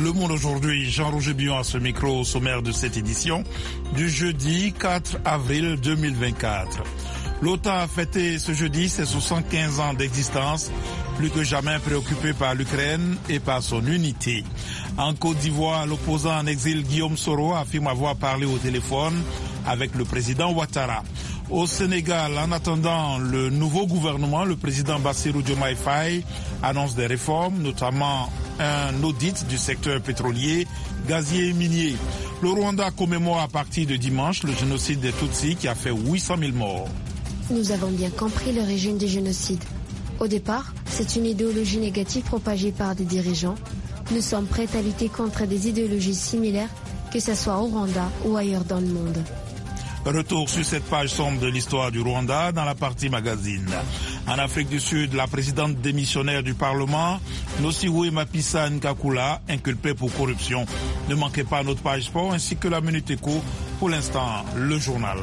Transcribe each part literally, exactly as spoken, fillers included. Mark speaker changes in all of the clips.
Speaker 1: Le Monde aujourd'hui, Jean-Roger Bion à ce micro au sommaire de cette édition du jeudi quatre avril deux mille vingt-quatre. L'OTAN a fêté ce jeudi ses soixante-quinze ans d'existence, plus que jamais préoccupé par l'Ukraine et par son unité. En Côte d'Ivoire, l'opposant en exil Guillaume Soro affirme avoir parlé au téléphone avec le président Ouattara. Au Sénégal, en attendant le nouveau gouvernement, le président Bassirou Diomaye Faye annonce des réformes, notamment un audit du secteur pétrolier, gazier et minier. Le Rwanda commémore à partir de dimanche le génocide des Tutsis qui a fait huit cent mille morts.
Speaker 2: Nous avons bien compris l'origine du génocide. Au départ, c'est une idéologie négative propagée par des dirigeants. Nous sommes prêts à lutter contre des idéologies similaires, que ce soit au Rwanda ou ailleurs dans le monde.
Speaker 1: Retour sur cette page sombre de l'histoire du Rwanda dans la partie magazine. En Afrique du Sud, la présidente démissionnaire du Parlement, Nosiwe Mapisa Nkakula, inculpée pour corruption. Ne manquez pas notre page sport ainsi que la Minute Éco. Pour l'instant, le journal.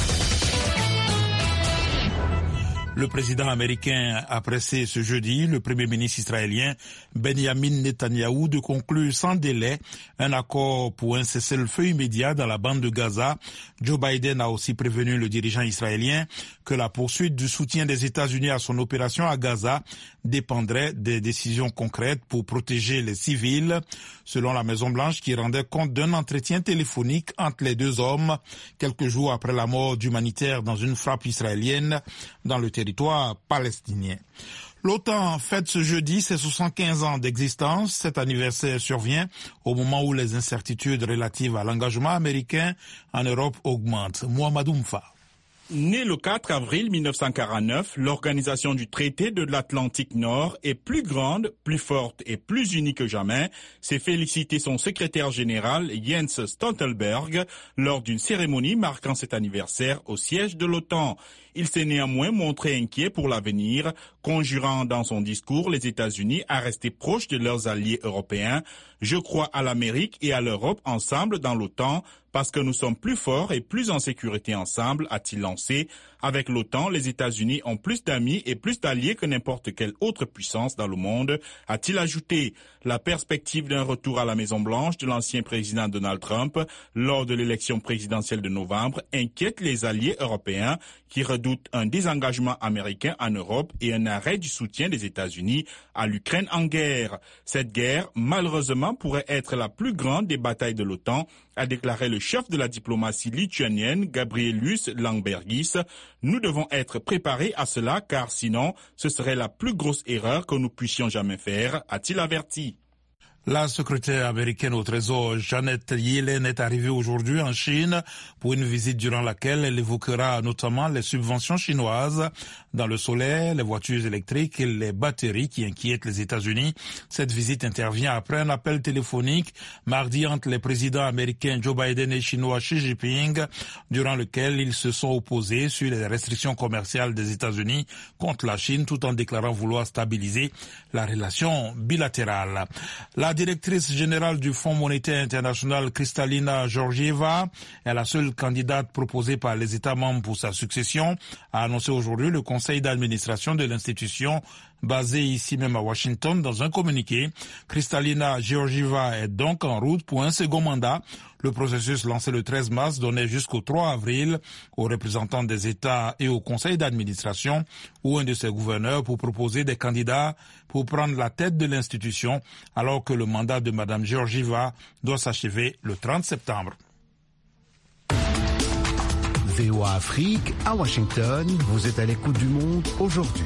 Speaker 1: Le président américain a pressé ce jeudi le premier ministre israélien Benjamin Netanyahou de conclure sans délai un accord pour un cessez-le-feu immédiat dans la bande de Gaza. Joe Biden a aussi prévenu le dirigeant israélien que la poursuite du soutien des États-Unis à son opération à Gaza dépendrait des décisions concrètes pour protéger les civils, selon la Maison-Blanche qui rendait compte d'un entretien téléphonique entre les deux hommes quelques jours après la mort d'humanitaires dans une frappe israélienne dans le territoire palestinien. L'OTAN fête ce jeudi ses soixante-quinze ans d'existence. Cet anniversaire survient au moment où les incertitudes relatives à l'engagement américain en Europe augmentent. Mohamedou Mfa.
Speaker 3: Né le quatre avril mille neuf cent quarante-neuf, l'organisation du traité de l'Atlantique Nord est plus grande, plus forte et plus unie que jamais, s'est félicité son secrétaire général Jens Stoltenberg lors d'une cérémonie marquant cet anniversaire au siège de l'OTAN. Il s'est néanmoins montré inquiet pour l'avenir, conjurant dans son discours les États-Unis à rester proches de leurs alliés européens. Je crois à l'Amérique et à l'Europe ensemble dans l'OTAN parce que nous sommes plus forts et plus en sécurité ensemble, a-t-il lancé. Avec l'OTAN, les États-Unis ont plus d'amis et plus d'alliés que n'importe quelle autre puissance dans le monde, a-t-il ajouté. La perspective d'un retour à la Maison-Blanche de l'ancien président Donald Trump lors de l'élection présidentielle de novembre inquiète les alliés européens qui redoutent un désengagement américain en Europe et un arrêt du soutien des États-Unis à l'Ukraine en guerre. Cette guerre, malheureusement, pourrait être la plus grande des batailles de l'OTAN, a déclaré le chef de la diplomatie lituanienne, Gabrielius Landsbergis. Nous devons être préparés à cela car sinon, ce serait la plus grosse erreur que nous puissions jamais faire, a-t-il averti.
Speaker 1: La secrétaire américaine au Trésor, Janet Yellen, est arrivée aujourd'hui en Chine pour une visite durant laquelle elle évoquera notamment les subventions chinoises dans le solaire, les voitures électriques et les batteries qui inquiètent les États-Unis. Cette visite intervient après un appel téléphonique mardi entre les présidents américains Joe Biden et chinois Xi Jinping, durant lequel ils se sont opposés sur les restrictions commerciales des États-Unis contre la Chine tout en déclarant vouloir stabiliser la relation bilatérale. La directrice générale du Fonds monétaire international, Kristalina Georgieva, est la seule candidate proposée par les États membres pour sa succession, a annoncé aujourd'hui le conseil d'administration de l'institution basé ici même à Washington. Dans un communiqué, Kristalina Georgieva est donc en route pour un second mandat. Le processus lancé le treize mars donnait jusqu'au trois avril aux représentants des États et au conseil d'administration ou un de ses gouverneurs pour proposer des candidats pour prendre la tête de l'institution, alors que le mandat de Mme Georgieva doit s'achever le trente septembre.
Speaker 4: V O A Afrique, à Washington, vous êtes à l'écoute du Monde aujourd'hui.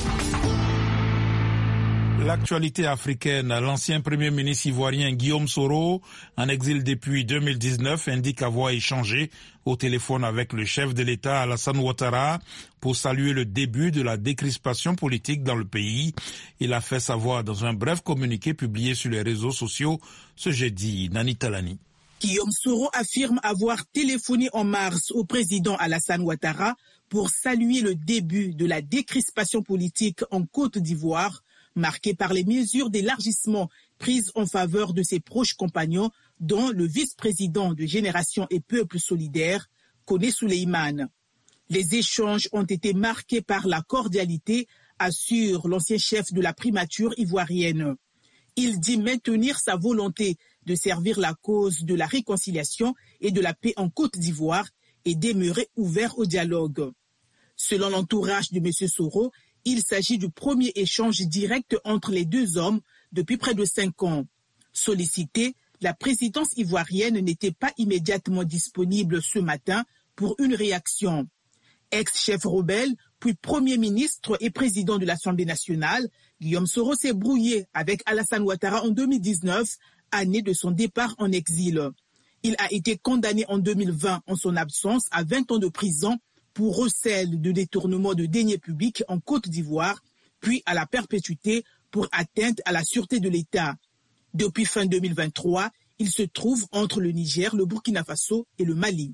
Speaker 1: L'actualité africaine, l'ancien premier ministre ivoirien Guillaume Soro, en exil depuis deux mille dix-neuf, indique avoir échangé au téléphone avec le chef de l'État Alassane Ouattara pour saluer le début de la décrispation politique dans le pays. Il a fait savoir dans un bref communiqué publié sur les réseaux sociaux ce jeudi. Nani Talani.
Speaker 5: Guillaume Soro affirme avoir téléphoné en mars au président Alassane Ouattara pour saluer le début de la décrispation politique en Côte d'Ivoire, marqué par les mesures d'élargissement prises en faveur de ses proches compagnons, dont le vice-président de Génération et Peuple Solidaire, Koné Souleymane. Les échanges ont été marqués par la cordialité, assure l'ancien chef de la primature ivoirienne. Il dit maintenir sa volonté de servir la cause de la réconciliation et de la paix en Côte d'Ivoire et demeurer ouvert au dialogue. Selon l'entourage de M. Soro, il s'agit du premier échange direct entre les deux hommes depuis près de cinq ans. Sollicitée, la présidence ivoirienne n'était pas immédiatement disponible ce matin pour une réaction. Ex-chef rebelle, puis Premier ministre et président de l'Assemblée nationale, Guillaume Soro s'est brouillé avec Alassane Ouattara en deux mille dix-neuf, année de son départ en exil. Il a été condamné en deux mille vingt en son absence à vingt ans de prison pour recel de détournement de deniers publics en Côte d'Ivoire, puis à la perpétuité pour atteinte à la sûreté de l'État. Depuis fin deux mille vingt-trois, il se trouve entre le Niger, le Burkina Faso et le Mali.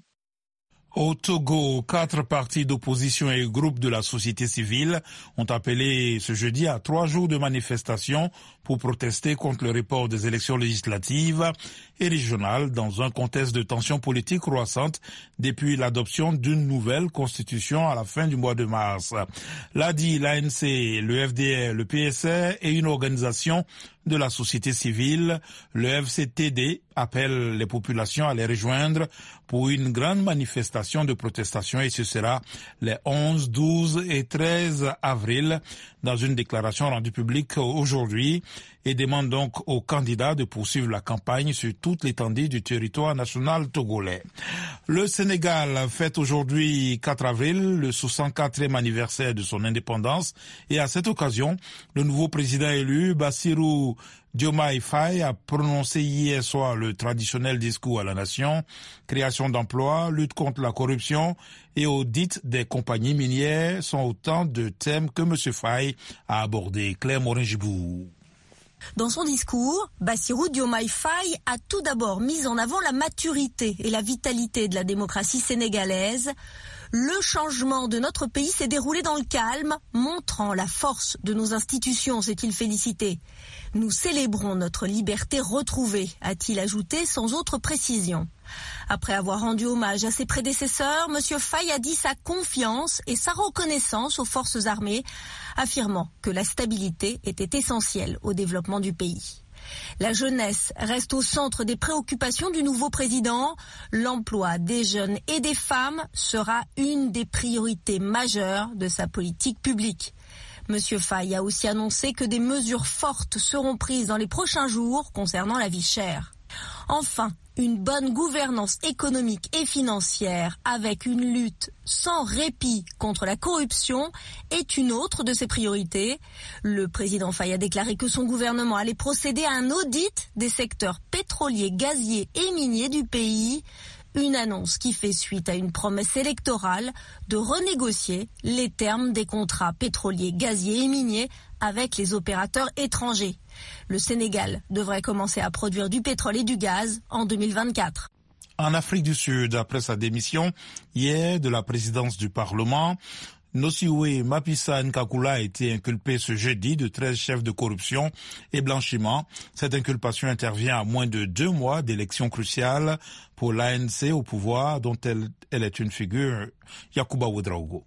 Speaker 1: Au Togo, quatre partis d'opposition et groupes de la société civile ont appelé ce jeudi à trois jours de manifestation pour protester contre le report des élections législatives et régionales dans un contexte de tensions politiques croissantes depuis l'adoption d'une nouvelle constitution à la fin du mois de mars. L'A D I, l'A N C, le F D R, le P S R et une organisation de la société civile, le F C T D, appelle les populations à les rejoindre pour une grande manifestation de protestation et ce sera les onze, douze et treize avril dans une déclaration rendue publique aujourd'hui et demande donc aux candidats de poursuivre la campagne sur toute l'étendue du territoire national togolais. Le Sénégal fête aujourd'hui quatre avril le soixante-quatrième anniversaire de son indépendance et à cette occasion, le nouveau président élu, Bassirou Diomaye Faye, a prononcé hier soir le traditionnel discours à la nation, création d'emplois, lutte contre la corruption et audit des compagnies minières sont autant de thèmes que M. Faye a abordés. Claire Morin-Gibou.
Speaker 6: Dans son discours, Bassirou Diomaye Faye a tout d'abord mis en avant la maturité et la vitalité de la démocratie sénégalaise. Le changement de notre pays s'est déroulé dans le calme, montrant la force de nos institutions, s'est-il félicité. Nous célébrons notre liberté retrouvée, a-t-il ajouté sans autre précision. Après avoir rendu hommage à ses prédécesseurs, M. Faye a dit sa confiance et sa reconnaissance aux forces armées, affirmant que la stabilité était essentielle au développement du pays. La jeunesse reste au centre des préoccupations du nouveau président. L'emploi des jeunes et des femmes sera une des priorités majeures de sa politique publique. Monsieur Faye a aussi annoncé que des mesures fortes seront prises dans les prochains jours concernant la vie chère. Enfin, une bonne gouvernance économique et financière avec une lutte sans répit contre la corruption est une autre de ses priorités. Le président Faye a déclaré que son gouvernement allait procéder à un audit des secteurs pétroliers, gaziers et miniers du pays. Une annonce qui fait suite à une promesse électorale de renégocier les termes des contrats pétroliers, gaziers et miniers avec les opérateurs étrangers. Le Sénégal devrait commencer à produire du pétrole et du gaz en deux mille vingt-quatre.
Speaker 1: En Afrique du Sud, après sa démission hier de la présidence du Parlement, Nosiwe Mapisa Nkakula a été inculpé ce jeudi de treize chefs de corruption et blanchiment. Cette inculpation intervient à moins de deux mois d'élections cruciales pour l'A N C au pouvoir, dont elle, elle est une figure. Yakuba Ouedraogo.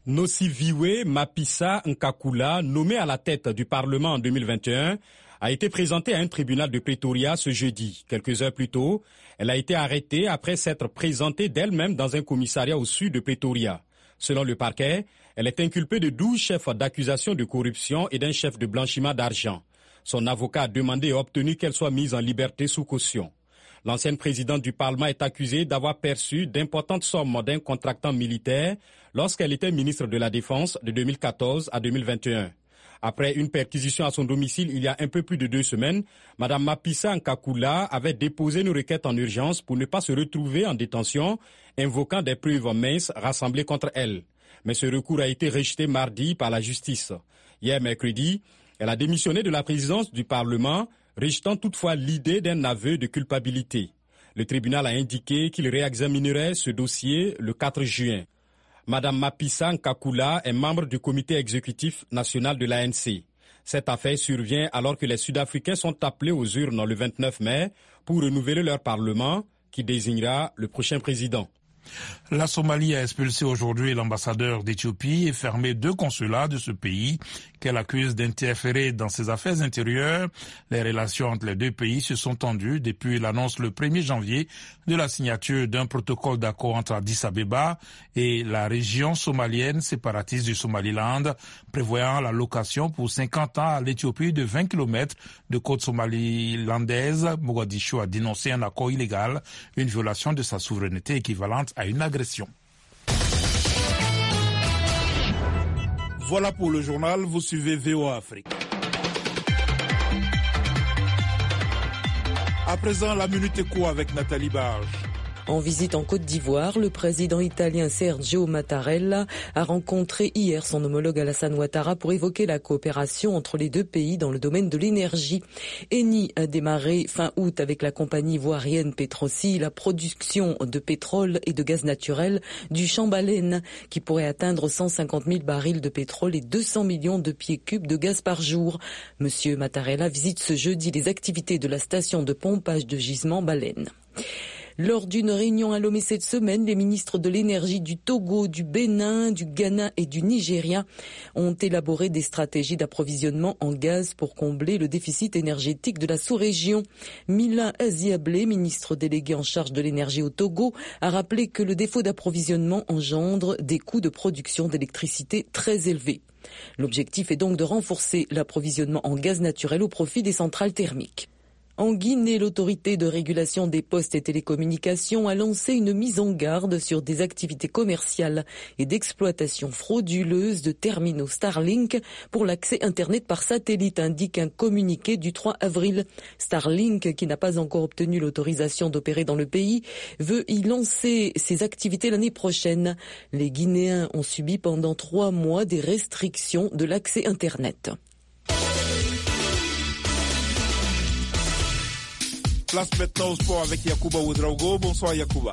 Speaker 3: Nosiwe Mapisa Nkakula, nommé à la tête du Parlement en deux mille vingt et un, a été présentée à un tribunal de Pretoria ce jeudi. Quelques heures plus tôt, elle a été arrêtée après s'être présentée d'elle-même dans un commissariat au sud de Pretoria. Selon le parquet, elle est inculpée de douze chefs d'accusation de corruption et d'un chef de blanchiment d'argent. Son avocat a demandé et obtenu qu'elle soit mise en liberté sous caution. L'ancienne présidente du Parlement est accusée d'avoir perçu d'importantes sommes d'un contractant militaire lorsqu'elle était ministre de la Défense de deux mille quatorze à deux mille vingt et un. Après une perquisition à son domicile il y a un peu plus de deux semaines, Mme Mapisa Nkakula avait déposé une requête en urgence pour ne pas se retrouver en détention, invoquant des preuves minces rassemblées contre elle. Mais ce recours a été rejeté mardi par la justice. Hier mercredi, elle a démissionné de la présidence du Parlement, rejetant toutefois l'idée d'un aveu de culpabilité. Le tribunal a indiqué qu'il réexaminerait ce dossier le quatre juin. Madame Mapisa Nkakula est membre du comité exécutif national de l'A N C. Cette affaire survient alors que les Sud-Africains sont appelés aux urnes le vingt-neuf mai pour renouveler leur parlement qui désignera le prochain président.
Speaker 1: La Somalie a expulsé aujourd'hui l'ambassadeur d'Éthiopie et fermé deux consulats de ce pays qu'elle accuse d'interférer dans ses affaires intérieures. Les relations entre les deux pays se sont tendues depuis l'annonce le premier janvier de la signature d'un protocole d'accord entre Addis Abeba et la région somalienne séparatiste du Somaliland, prévoyant la location pour cinquante ans à l'Éthiopie de vingt kilomètres de côte somalilandaise. Mogadiscio a dénoncé un accord illégal, une violation de sa souveraineté équivalente à une agression. Voilà pour le journal, vous suivez V O A Afrique. À présent, la Minute Éco avec Nathalie Barge.
Speaker 7: En visite en Côte d'Ivoire, le président italien Sergio Mattarella a rencontré hier son homologue Alassane Ouattara pour évoquer la coopération entre les deux pays dans le domaine de l'énergie. Eni a démarré fin août avec la compagnie ivoirienne Petroci la production de pétrole et de gaz naturel du champ Baleine qui pourrait atteindre cent cinquante mille barils de pétrole et deux cents millions de pieds cubes de gaz par jour. Monsieur Mattarella visite ce jeudi les activités de la station de pompage de gisement Baleine. Lors d'une réunion à Lomé cette semaine, les ministres de l'énergie du Togo, du Bénin, du Ghana et du Nigeria ont élaboré des stratégies d'approvisionnement en gaz pour combler le déficit énergétique de la sous-région. Mila Aziablé, ministre délégué en charge de l'énergie au Togo, a rappelé que le défaut d'approvisionnement engendre des coûts de production d'électricité très élevés. L'objectif est donc de renforcer l'approvisionnement en gaz naturel au profit des centrales thermiques. En Guinée, l'autorité de régulation des postes et télécommunications a lancé une mise en garde sur des activités commerciales et d'exploitation frauduleuse de terminaux Starlink pour l'accès Internet par satellite, indique un communiqué du trois avril. Starlink, qui n'a pas encore obtenu l'autorisation d'opérer dans le pays, veut y lancer ses activités l'année prochaine. Les Guinéens ont subi pendant trois mois des restrictions de l'accès Internet.
Speaker 1: Place maintenant au sport avec Yacouba Ouedraogo. Bonsoir Yacouba.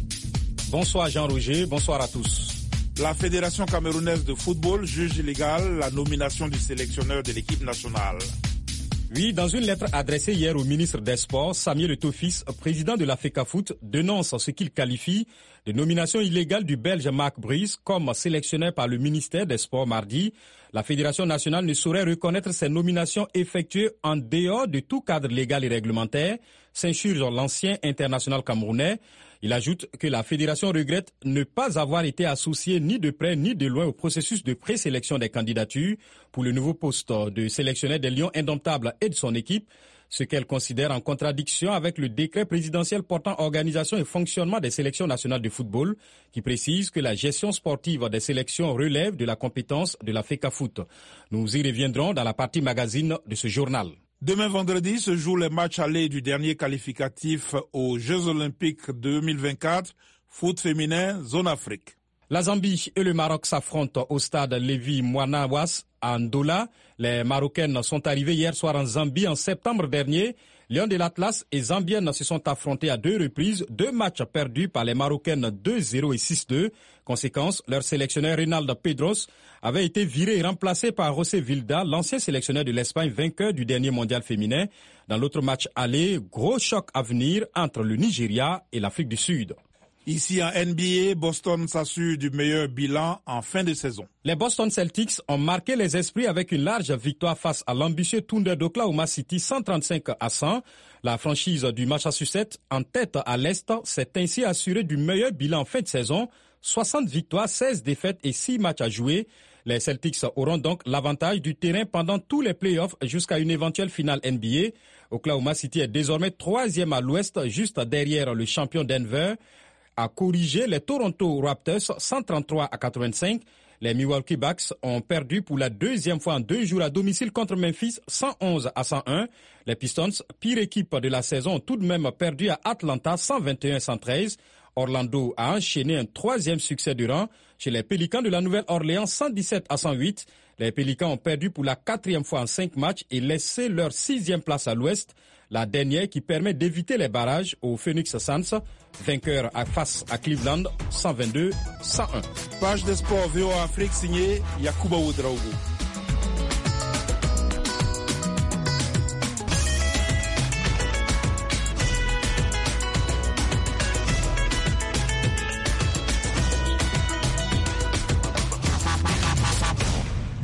Speaker 3: Bonsoir Jean-Roger, bonsoir à tous.
Speaker 1: La Fédération camerounaise de football juge illégale la nomination du sélectionneur de l'équipe nationale.
Speaker 3: Oui, dans une lettre adressée hier au ministre des Sports, Samuel Eto'o-Fils, président de la FECAFOOT, dénonce ce qu'il qualifie de nomination illégale du Belge Marc Brice comme sélectionneur par le ministère des Sports mardi. La Fédération nationale ne saurait reconnaître ces nominations effectuées en dehors de tout cadre légal et réglementaire, s'insurge l'ancien international camerounais. Il ajoute que la Fédération regrette ne pas avoir été associée ni de près ni de loin au processus de présélection des candidatures pour le nouveau poste de sélectionneur des Lions indomptables et de son équipe, ce qu'elle considère en contradiction avec le décret présidentiel portant organisation et fonctionnement des sélections nationales de football, qui précise que la gestion sportive des sélections relève de la compétence de la FECAFOOT. Nous y reviendrons dans la partie magazine de ce journal.
Speaker 1: Demain vendredi se jouent les matchs allés du dernier qualificatif aux Jeux Olympiques deux mille vingt-quatre, foot féminin, zone Afrique.
Speaker 3: La Zambie et le Maroc s'affrontent au stade Lévi Mouanawas à Ndola. Les Marocaines sont arrivées hier soir en Zambie en septembre dernier. Lions de l'Atlas et Zambiennes se sont affrontés à deux reprises, deux matchs perdus par les Marocaines deux zéro et six deux. Conséquence, leur sélectionneur Rinaldo Pedros avait été viré et remplacé par José Vilda, l'ancien sélectionneur de l'Espagne vainqueur du dernier mondial féminin. Dans l'autre match aller, gros choc à venir entre le Nigeria et l'Afrique du Sud.
Speaker 1: Ici en N B A, Boston s'assure du meilleur bilan en fin de saison.
Speaker 3: Les Boston Celtics ont marqué les esprits avec une large victoire face à l'ambitieux Thunder d'Oklahoma City cent trente-cinq à cent. La franchise du Massachusetts, en tête à l'Est, s'est ainsi assurée du meilleur bilan en fin de saison. soixante victoires, seize défaites et six matchs à jouer. Les Celtics auront donc l'avantage du terrain pendant tous les playoffs jusqu'à une éventuelle finale N B A. Oklahoma City est désormais troisième à l'Ouest, juste derrière le champion Denver, a corrigé les Toronto Raptors cent trente-trois à quatre-vingt-cinq. Les Milwaukee Bucks ont perdu pour la deuxième fois en deux jours à domicile contre Memphis cent onze à cent un. Les Pistons, pire équipe de la saison, ont tout de même perdu à Atlanta cent vingt et un à cent treize. Orlando a enchaîné un troisième succès de rang chez les Pélicans de la Nouvelle-Orléans cent dix-sept à cent huit. Les Pélicans ont perdu pour la quatrième fois en cinq matchs et laissé leur sixième place à l'Ouest, la dernière qui permet d'éviter les barrages au Phoenix Suns, vainqueur face à Cleveland cent vingt-deux à cent un.
Speaker 1: Page des sports V O A Afrique signée Yacouba Ouedraogo.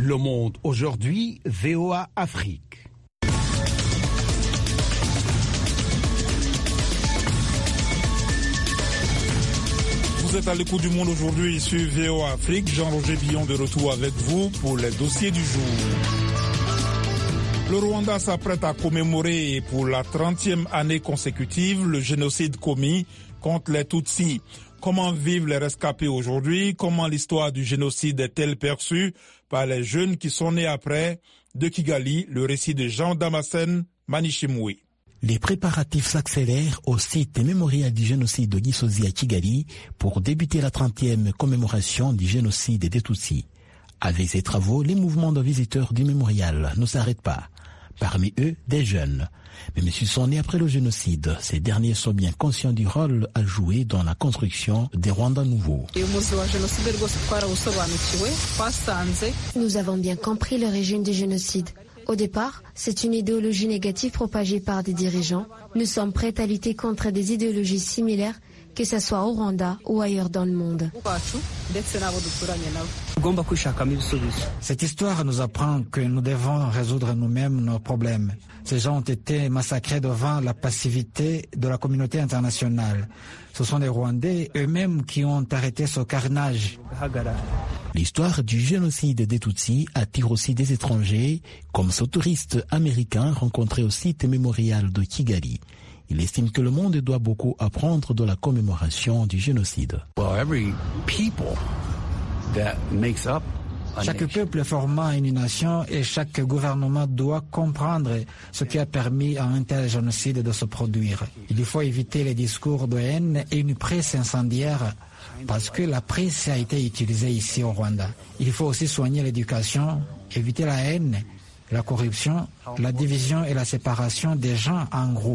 Speaker 4: Le Monde aujourd'hui, V O A Afrique.
Speaker 1: Vous êtes à l'écoute du Monde aujourd'hui sur V O A Afrique. Jean-Roger Billon de retour avec vous pour les dossiers du jour. Le Rwanda s'apprête à commémorer pour la trentième année consécutive le génocide commis contre les Tutsis. Comment vivent les rescapés aujourd'hui? Comment l'histoire du génocide est-elle perçue par les jeunes qui sont nés après? De Kigali, le récit de Jean Damascène Manishimwe.
Speaker 8: Les préparatifs s'accélèrent au site mémorial du génocide de Gisozi à Kigali pour débuter la trentième commémoration du génocide des Tutsis. Avec ces travaux, les mouvements de visiteurs du mémorial ne s'arrêtent pas. Parmi eux, des jeunes. Mais s'ils sont nés après le génocide, ces derniers sont bien conscients du rôle à jouer dans la construction des Rwandais nouveaux.
Speaker 2: Nous avons bien compris l'origine du génocide. Au départ, c'est une idéologie négative propagée par des dirigeants. Nous sommes prêts à lutter contre des idéologies similaires, que ce soit au Rwanda ou ailleurs dans le monde.
Speaker 9: Cette histoire nous apprend que nous devons résoudre nous-mêmes nos problèmes. Ces gens ont été massacrés devant la passivité de la communauté internationale. Ce sont les Rwandais eux-mêmes qui ont arrêté ce carnage.
Speaker 8: L'histoire du génocide des Tutsis attire aussi des étrangers, comme ce touriste américain rencontré au site mémorial de Kigali. Il estime que le monde doit beaucoup apprendre de la commémoration du génocide.
Speaker 9: Chaque peuple formant une nation et chaque gouvernement doit comprendre ce qui a permis à un tel génocide de se produire. Il faut éviter les discours de haine et une presse incendiaire parce que la presse a été utilisée ici au Rwanda. Il faut aussi soigner l'éducation, éviter la haine, la corruption, la division et la séparation des gens en groupes.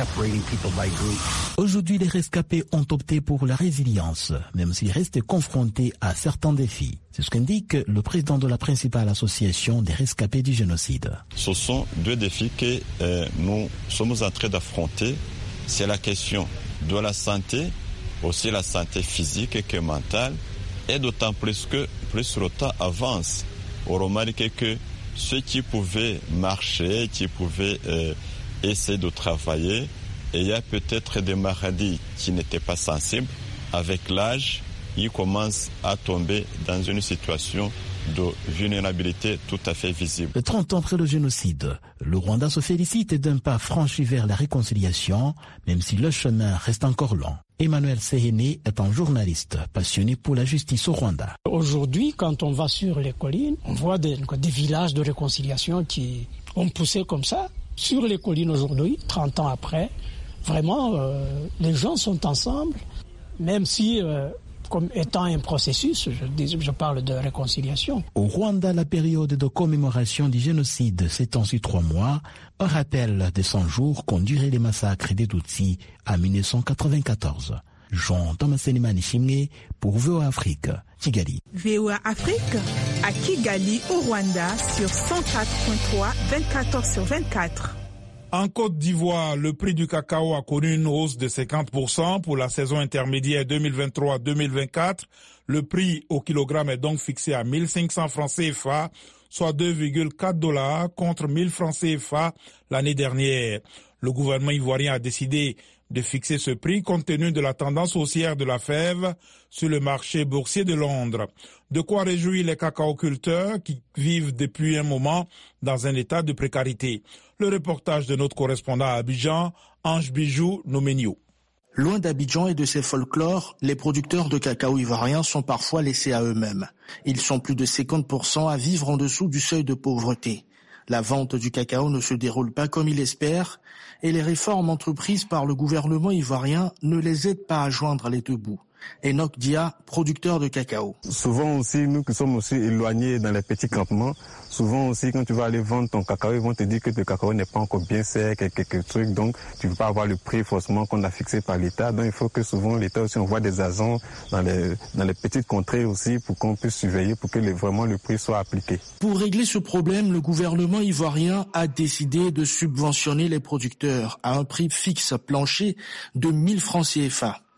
Speaker 8: Aujourd'hui, les rescapés ont opté pour la résilience, même s'ils restent confrontés à certains défis. C'est ce qu'indique le président de la principale association des rescapés du génocide.
Speaker 10: Ce sont deux défis que euh, nous sommes en train d'affronter. C'est la question de la santé, aussi la santé physique et mentale, et d'autant plus que plus le temps avance. On remarque que ceux qui pouvaient marcher, qui pouvaient euh, essayer de travailler, et il y a peut-être des maladies qui n'étaient pas sensibles. Avec l'âge, ils commencent à tomber dans une situation de vulnérabilité tout à fait visible.
Speaker 8: trente ans après le génocide, le Rwanda se félicite d'un pas franchi vers la réconciliation, même si le chemin reste encore long. Emmanuel Sehene est un journaliste passionné pour la justice au Rwanda.
Speaker 11: Aujourd'hui, quand on va sur les collines, on voit des, des villages de réconciliation qui ont poussé comme ça. Sur les collines aujourd'hui, trente ans après, vraiment, euh, les gens sont ensemble, même si... Euh, comme étant un processus, je, dis, je parle de réconciliation.
Speaker 8: Au Rwanda, la période de commémoration du génocide s'étend sur trois mois, un rappel des cent jours qu'ont duré les massacres des Tutsis en mille neuf cent quatre-vingt-quatorze. Jean Damascène Manishimwe pour V O A Afrique, Kigali.
Speaker 5: V O A Afrique à Kigali, au Rwanda, sur cent quatre point trois, vingt-quatre heures sur vingt-quatre.
Speaker 1: En Côte d'Ivoire, le prix du cacao a connu une hausse de cinquante pour cent pour la saison intermédiaire deux mille vingt-trois deux mille vingt-quatre. Le prix au kilogramme est donc fixé à mille cinq cents francs C F A, soit deux virgule quatre dollars contre mille francs C F A l'année dernière. Le gouvernement ivoirien a décidé de fixer ce prix compte tenu de la tendance haussière de la fève sur le marché boursier de Londres. De quoi réjouir les cacaoculteurs qui vivent depuis un moment dans un état de précarité. Le reportage de notre correspondant à Abidjan, Ange Bijou Nomenio.
Speaker 12: Loin d'Abidjan et de ses folklores, les producteurs de cacao ivoiriens sont parfois laissés à eux-mêmes. Ils sont plus de cinquante pour cent à vivre en dessous du seuil de pauvreté. La vente du cacao ne se déroule pas comme il espère et les réformes entreprises par le gouvernement ivoirien ne les aident pas à joindre les deux bouts. Enoch Dia, producteur de cacao.
Speaker 13: Souvent aussi, nous qui sommes aussi éloignés dans les petits campements, souvent aussi quand tu vas aller vendre ton cacao, ils vont te dire que le cacao n'est pas encore bien sec et quelques trucs, donc tu ne peux pas avoir le prix forcément qu'on a fixé par l'État. Donc il faut que souvent l'État aussi envoie des agents dans les, dans les petites contrées aussi pour qu'on puisse surveiller, pour que les, vraiment le prix soit appliqué.
Speaker 12: Pour régler ce problème, le gouvernement ivoirien a décidé de subventionner les producteurs à un prix fixe plancher de mille francs C F A.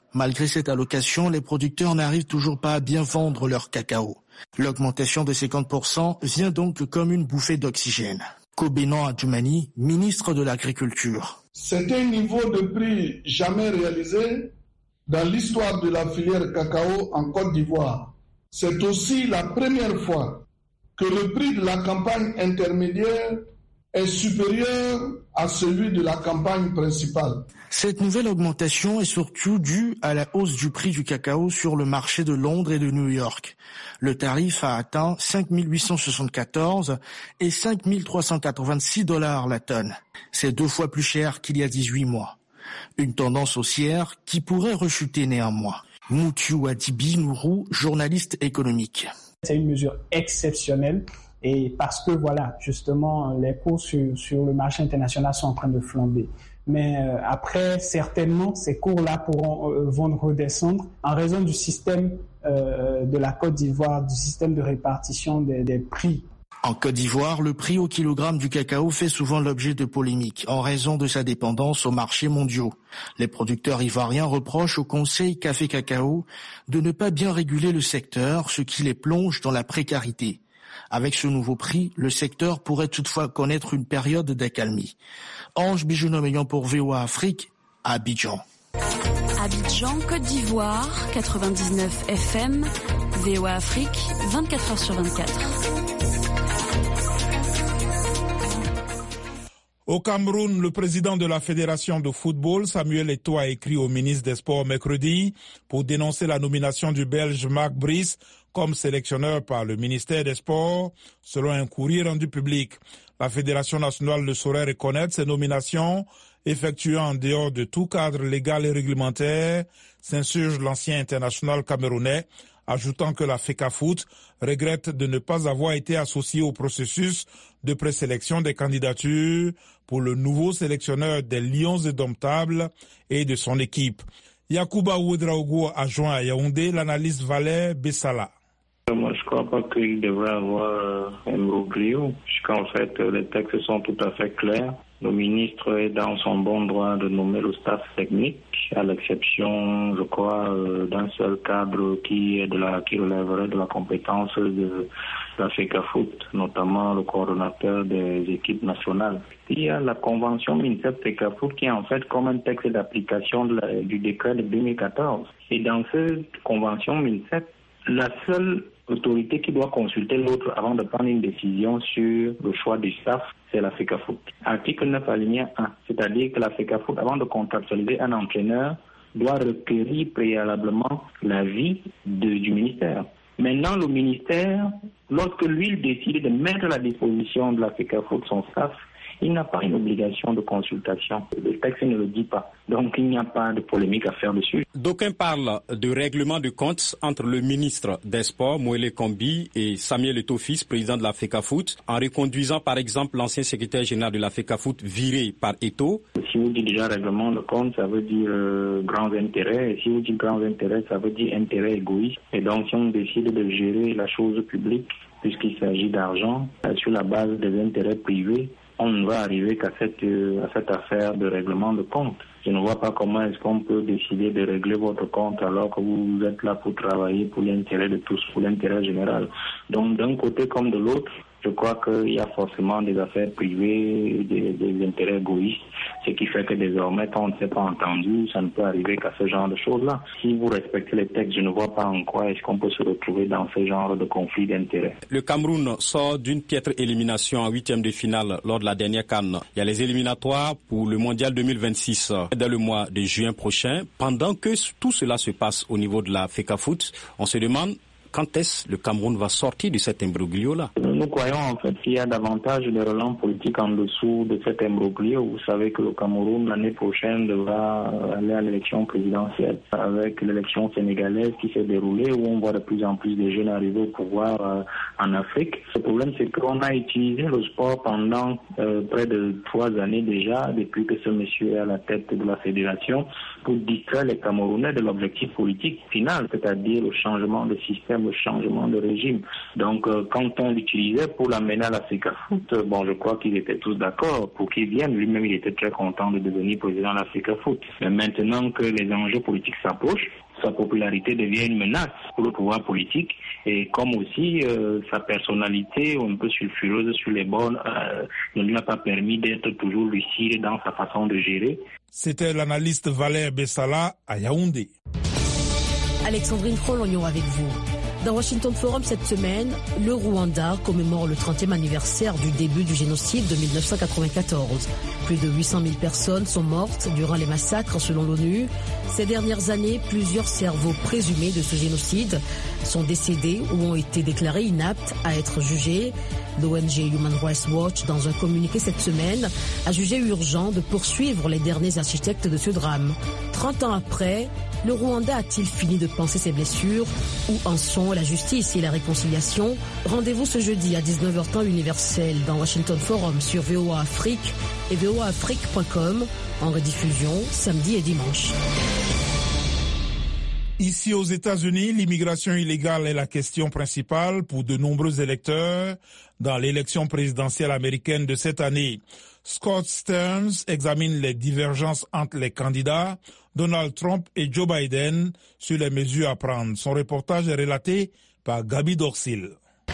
Speaker 12: Malgré cette allocation, les producteurs n'arrivent toujours pas à bien vendre leur cacao. L'augmentation de cinquante pour cent vient donc comme une bouffée d'oxygène. Kobenan Adjoumani, ministre de l'Agriculture.
Speaker 14: C'est un niveau de prix jamais réalisé dans l'histoire de la filière cacao en Côte d'Ivoire. C'est aussi la première fois que le prix de la campagne intermédiaire est supérieur à celui de la campagne principale.
Speaker 12: Cette nouvelle augmentation est surtout due à la hausse du prix du cacao sur le marché de Londres et de New York. Le tarif a atteint cinq mille huit cent soixante-quatorze et cinq mille trois cent quatre-vingt-six dollars la tonne. C'est deux fois plus cher qu'il y a dix-huit mois. Une tendance haussière qui pourrait rechuter néanmoins. Moutiou Adibi Nourou, journaliste économique.
Speaker 15: C'est une mesure exceptionnelle. Et parce que, voilà, justement, les cours sur, sur le marché international sont en train de flamber. Mais euh, après, certainement, ces cours-là pourront euh, vont redescendre en raison du système euh, de la Côte d'Ivoire, du système de répartition des, des prix.
Speaker 12: En Côte d'Ivoire, le prix au kilogramme du cacao fait souvent l'objet de polémiques en raison de sa dépendance aux marchés mondiaux. Les producteurs ivoiriens reprochent au Conseil Café Cacao de ne pas bien réguler le secteur, ce qui les plonge dans la précarité. Avec ce nouveau prix, le secteur pourrait toutefois connaître une période d'accalmie. Ange Bijounoméyan pour V O A Afrique, à Abidjan.
Speaker 16: Abidjan, Côte d'Ivoire, quatre-vingt-dix-neuf F M, V O A Afrique, vingt-quatre heures sur vingt-quatre.
Speaker 1: Au Cameroun, le président de la Fédération de football, Samuel Eto'o, a écrit au ministre des Sports mercredi pour dénoncer la nomination du Belge Marc Brice comme sélectionneur par le ministère des Sports, selon un courrier rendu public. La Fédération nationale ne saurait reconnaître ces nominations effectuées en dehors de tout cadre légal et réglementaire, s'insurge l'ancien international camerounais, ajoutant que la FECAFOOT regrette de ne pas avoir été associée au processus de présélection des candidatures pour le nouveau sélectionneur des Lions indomptables et de son équipe. Yacouba Ouedraogo a joint à Yaoundé l'analyste Valère Bessala.
Speaker 17: Moi, je ne crois pas qu'il devrait avoir un imbroglio, puisqu'en fait, les textes sont tout à fait clairs. Le ministre est dans son bon droit de nommer le staff technique, à l'exception, je crois, d'un seul cadre qui est de la, qui relèverait de la compétence de la FECAFOOT, notamment le coordonnateur des équipes nationales. Il y a la convention MINSEP-FECAFOOT qui est en fait comme un texte d'application de la, du décret de deux mille quatorze. Et dans cette convention MINSEP, la seule autorité qui doit consulter l'autre avant de prendre une décision sur le choix du staff, c'est la FECAFOOT. Article neuf alinéa un, c'est-à-dire que la FECAFOOT, avant de contractualiser un entraîneur, doit requérir préalablement l'avis du ministère. Maintenant, le ministère, lorsque lui il décide de mettre à la disposition de la FECAFOOT son staff, il n'a pas une obligation de consultation. Le texte ne le dit pas. Donc, il n'y a pas de polémique à faire dessus.
Speaker 18: D'aucuns parlent de règlement de comptes entre le ministre des Sports, Moëlle Kombi, et Samuel Eto'o, président de la FECAFOOT, en reconduisant par exemple l'ancien secrétaire général de la FECAFOOT viré par Eto'o.
Speaker 17: Si vous dites déjà règlement de compte, ça veut dire euh, grands intérêts. Et si vous dites grands intérêts, ça veut dire intérêt égoïste. Et donc, si on décide de gérer la chose publique, puisqu'il s'agit d'argent, sur la base des intérêts privés, on ne va arriver qu'à cette, euh, à cette affaire de règlement de compte. Je ne vois pas comment est-ce qu'on peut décider de régler votre compte alors que vous êtes là pour travailler pour l'intérêt de tous, pour l'intérêt général. Donc d'un côté comme de l'autre, je crois qu'il y a forcément des affaires privées, des, des intérêts égoïstes, ce qui fait que désormais, quand on ne s'est pas entendu, ça ne peut arriver qu'à ce genre de choses-là. Si vous respectez les textes, je ne vois pas en quoi est-ce qu'on peut se retrouver dans ce genre de conflit d'intérêts.
Speaker 18: Le Cameroun sort d'une piètre élimination en huitième de finale lors de la dernière CAN. Il y a les éliminatoires pour le Mondial deux mille vingt-six dès le mois de juin prochain. Pendant que tout cela se passe au niveau de la FECAFOOT, on se demande quand est-ce que le Cameroun va sortir de cet imbroglio-là?
Speaker 17: Nous croyons en fait qu'il y a davantage de relents politiques en dessous de cet imbroglio. Vous savez que le Cameroun, l'année prochaine, devra aller à l'élection présidentielle avec l'élection sénégalaise qui s'est déroulée où on voit de plus en plus de jeunes arriver au pouvoir euh, en Afrique. Le problème, c'est qu'on a utilisé le sport pendant euh, près de trois années déjà, depuis que ce monsieur est à la tête de la fédération, pour distraire les Camerounais de l'objectif politique final, c'est-à-dire le changement de système, le changement de régime. Donc, euh, quand on l'utilise mobilisait pour l'amener à l'Africafoot, bon, je crois qu'ils étaient tous d'accord pour qu'il vienne. Lui-même, il était très content de devenir président de l'Africafoot. Mais maintenant que les enjeux politiques s'approchent, sa popularité devient une menace pour le pouvoir politique, et comme aussi euh, sa personnalité un peu sulfureuse sur les bornes euh, ne lui a pas permis d'être toujours lucide dans sa façon de gérer.
Speaker 1: C'était l'analyste Valère Bessala à Yaoundé.
Speaker 19: Alexandrine Frolognon avec vous. Dans Washington Forum cette semaine, le Rwanda commémore le trentième anniversaire du début du génocide de mille neuf cent quatre-vingt-quatorze. Plus de huit cent mille personnes sont mortes durant les massacres selon l'ONU. Ces dernières années, plusieurs cerveaux présumés de ce génocide sont décédés ou ont été déclarés inaptes à être jugés. L'O N G Human Rights Watch, dans un communiqué cette semaine, a jugé urgent de poursuivre les derniers architectes de ce drame. trente ans après, le Rwanda a-t-il fini de panser ses blessures? Où en sont la justice et la réconciliation? Rendez-vous ce jeudi à dix-neuf heures temps universel dans Washington Forum sur V O A Afrique et V O A Afrique point com, en rediffusion samedi et dimanche.
Speaker 1: Ici aux États-Unis, l'immigration illégale est la question principale pour de nombreux électeurs dans l'élection présidentielle américaine de cette année. Scott Stearns examine les divergences entre les candidats Donald Trump et Joe Biden sur les mesures à prendre. Son reportage est relaté par Gabi Dorsil.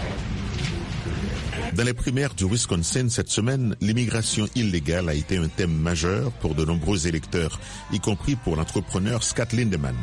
Speaker 20: Dans les primaires du Wisconsin cette semaine, l'immigration illégale a été un thème majeur pour de nombreux électeurs, y compris pour l'entrepreneur Scott Lindemann.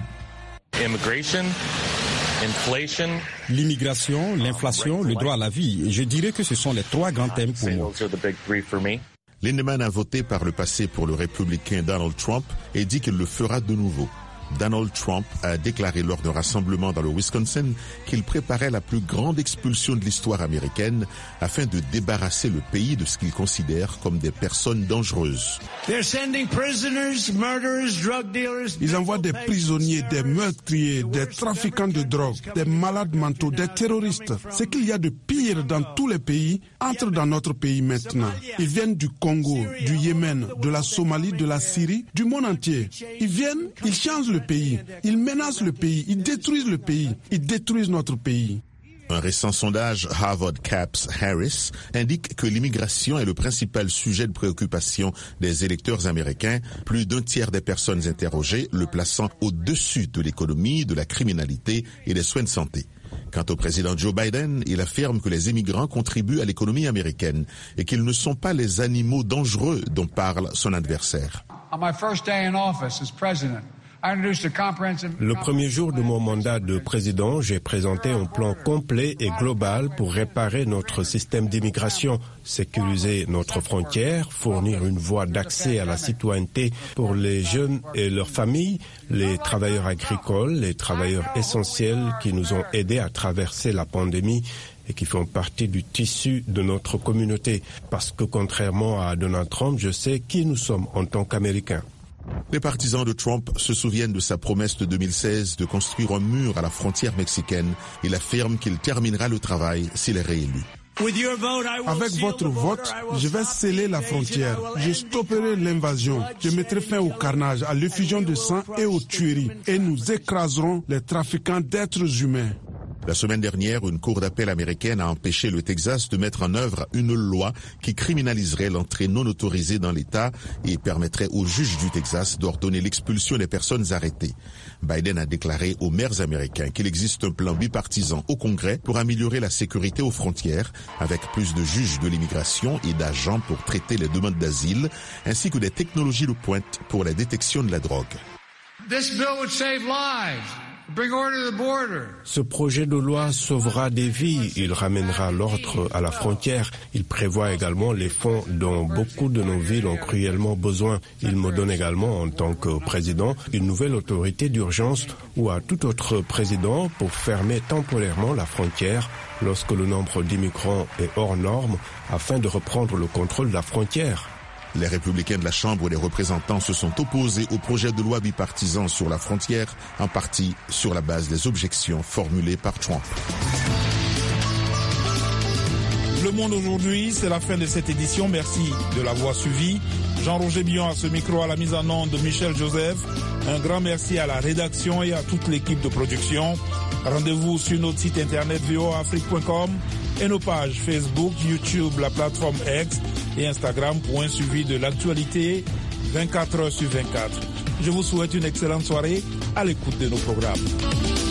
Speaker 21: L'immigration, l'inflation, le droit à la vie, je dirais que ce sont les trois grands thèmes pour moi.
Speaker 20: Lindemann a voté par le passé pour le républicain Donald Trump et dit qu'il le fera de nouveau. Donald Trump a déclaré lors d'un rassemblement dans le Wisconsin qu'il préparait la plus grande expulsion de l'histoire américaine afin de débarrasser le pays de ce qu'il considère comme des personnes dangereuses.
Speaker 22: Ils envoient des prisonniers, des meurtriers, des trafiquants de drogue, des malades mentaux, des terroristes. Ce qu'il y a de pire dans tous les pays entre dans notre pays maintenant. Ils viennent du Congo, du Yémen, de la Somalie, de la Syrie, du monde entier. Ils viennent, ils changent le pays, ils menacent le pays, ils détruisent le pays, ils détruisent notre pays.
Speaker 20: Un récent sondage Harvard Caps Harris indique que l'immigration est le principal sujet de préoccupation des électeurs américains, plus d'un tiers des personnes interrogées le plaçant au-dessus de l'économie, de la criminalité et des soins de santé. Quant au président Joe Biden, il affirme que les immigrants contribuent à l'économie américaine et qu'ils ne sont pas les animaux dangereux dont parle son adversaire.
Speaker 23: Le premier jour de mon mandat de président, j'ai présenté un plan complet et global pour réparer notre système d'immigration, sécuriser notre frontière, fournir une voie d'accès à la citoyenneté pour les jeunes et leurs familles, les travailleurs agricoles, les travailleurs essentiels qui nous ont aidés à traverser la pandémie et qui font partie du tissu de notre communauté. Parce que contrairement à Donald Trump, je sais qui nous sommes en tant qu'Américains.
Speaker 20: Les partisans de Trump se souviennent de sa promesse de deux mille seize de construire un mur à la frontière mexicaine. Il affirme qu'il terminera le travail s'il est réélu.
Speaker 22: Avec votre vote, je vais sceller la frontière. Je stopperai l'invasion. Je mettrai fin au carnage, à l'effusion de sang et aux tueries. Et nous écraserons les trafiquants d'êtres humains.
Speaker 20: La semaine dernière, une cour d'appel américaine a empêché le Texas de mettre en œuvre une loi qui criminaliserait l'entrée non autorisée dans l'État et permettrait aux juges du Texas d'ordonner l'expulsion des personnes arrêtées. Biden a déclaré aux maires américains qu'il existe un plan bipartisan au Congrès pour améliorer la sécurité aux frontières, avec plus de juges de l'immigration et d'agents pour traiter les demandes d'asile, ainsi que des technologies de pointe pour la détection de la drogue.
Speaker 23: This bill would save lives. Ce projet de loi sauvera des vies, il ramènera l'ordre à la frontière. Il prévoit également les fonds dont beaucoup de nos villes ont cruellement besoin. Il me donne également, en tant que président, une nouvelle autorité d'urgence ou à tout autre président pour fermer temporairement la frontière lorsque le nombre d'immigrants est hors norme afin de reprendre le contrôle de la frontière.
Speaker 20: Les républicains de la Chambre des représentants se sont opposés au projet de loi bipartisan sur la frontière, en partie sur la base des objections formulées par Trump.
Speaker 1: Le Monde aujourd'hui, c'est la fin de cette édition. Merci de l'avoir suivi. Jean-Roger Billon à ce micro, à la mise en onde de Michel Joseph. Un grand merci à la rédaction et à toute l'équipe de production. Rendez-vous sur notre site internet v o a afrique point com et nos pages Facebook, YouTube, la plateforme X et Instagram pour un suivi de l'actualité vingt-quatre heures sur vingt-quatre. Je vous souhaite une excellente soirée à l'écoute de nos programmes.